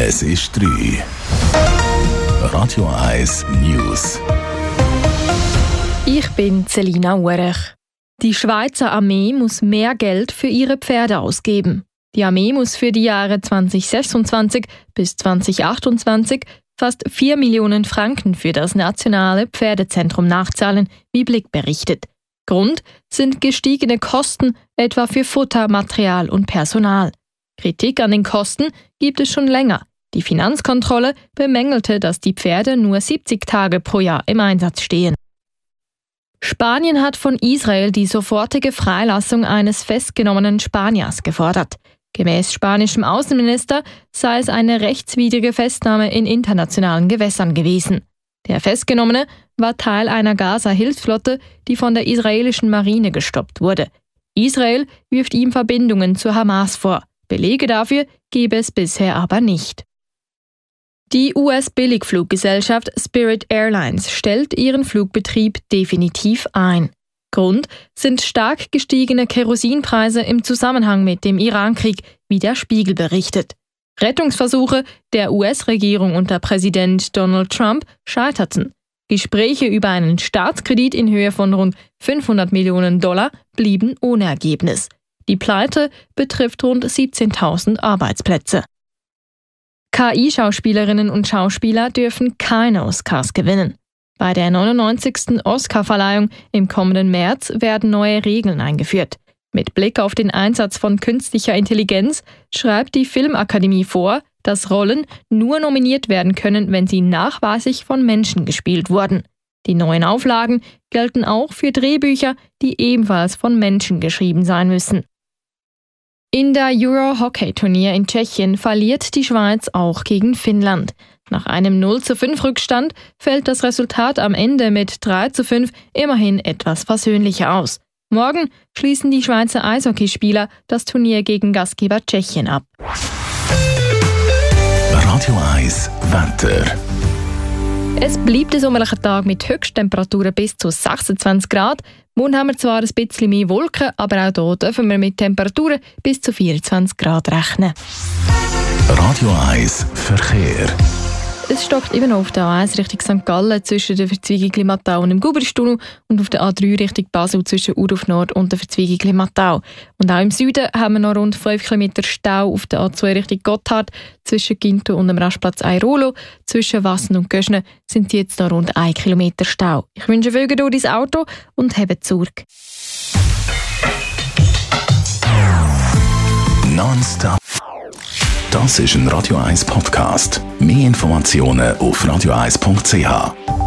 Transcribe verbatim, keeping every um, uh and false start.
Es ist drei. Radio eins News. Ich bin Selina Urech. Die Schweizer Armee muss mehr Geld für ihre Pferde ausgeben. Die Armee muss für die Jahre zwanzig sechsundzwanzig bis zwanzig achtundzwanzig fast vier Millionen Franken für das nationale Pferdezentrum nachzahlen, wie Blick berichtet. Grund sind gestiegene Kosten, etwa für Futter, Material und Personal. Kritik an den Kosten gibt es schon länger. Die Finanzkontrolle bemängelte, dass die Pferde nur siebzig Tage pro Jahr im Einsatz stehen. Spanien hat von Israel die sofortige Freilassung eines festgenommenen Spaniers gefordert. Gemäß spanischem Außenminister sei es eine rechtswidrige Festnahme in internationalen Gewässern gewesen. Der Festgenommene war Teil einer Gaza-Hilfsflotte, die von der israelischen Marine gestoppt wurde. Israel wirft ihm Verbindungen zur Hamas vor. Belege dafür gebe es bisher aber nicht. Die U S-Billigfluggesellschaft Spirit Airlines stellt ihren Flugbetrieb definitiv ein. Grund sind stark gestiegene Kerosinpreise im Zusammenhang mit dem Irankrieg, wie der Spiegel berichtet. Rettungsversuche der U S-Regierung unter Präsident Donald Trump scheiterten. Gespräche über einen Staatskredit in Höhe von rund fünfhundert Millionen Dollar blieben ohne Ergebnis. Die Pleite betrifft rund siebzehntausend Arbeitsplätze. K I-Schauspielerinnen und Schauspieler dürfen keine Oscars gewinnen. Bei der neunundneunzigsten Oscar-Verleihung im kommenden März werden neue Regeln eingeführt. Mit Blick auf den Einsatz von künstlicher Intelligenz schreibt die Filmakademie vor, dass Rollen nur nominiert werden können, wenn sie nachweislich von Menschen gespielt wurden. Die neuen Auflagen gelten auch für Drehbücher, die ebenfalls von Menschen geschrieben sein müssen. In der Euro-Hockey-Turnier in Tschechien verliert die Schweiz auch gegen Finnland. Nach einem null zu fünf Rückstand fällt das Resultat am Ende mit drei zu fünf immerhin etwas versöhnlicher aus. Morgen schließen die Schweizer Eishockeyspieler das Turnier gegen Gastgeber Tschechien ab. Radio eins Wetter. Es bleibt ein sommerlicher Tag mit Höchsttemperaturen bis zu sechsundzwanzig Grad. Morgen haben wir zwar ein bisschen mehr Wolken, aber auch hier dürfen wir mit Temperaturen bis zu vierundzwanzig Grad rechnen. Radio eins Verkehr. Es stockt eben auf der A eins Richtung Sankt Gallen zwischen der Verzweigung Limmatau und dem Gubristunnel und auf der A drei Richtung Basel zwischen Urdorf Nord und der Verzweigung Limmatau. Und auch im Süden haben wir noch rund fünf Kilometer Stau auf der A zwei Richtung Gotthard zwischen Ginto und dem Rastplatz Airolo. Zwischen Wassen und Göschne sind jetzt noch rund ein Kilometer Stau. Ich wünsche viel Geduld ins Auto und habt Sorge. Non-stop. Das ist ein Radio eins Podcast. Mehr Informationen auf radio eins punkt c h.